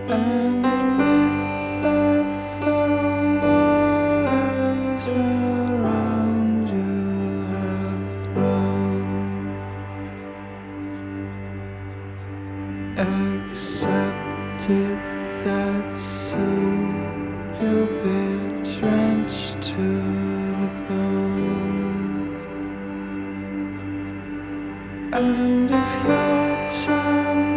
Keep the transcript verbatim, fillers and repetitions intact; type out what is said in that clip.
And admit that the waters around you have grown. Accept it that soon you'll be drenched to the bone. And if you're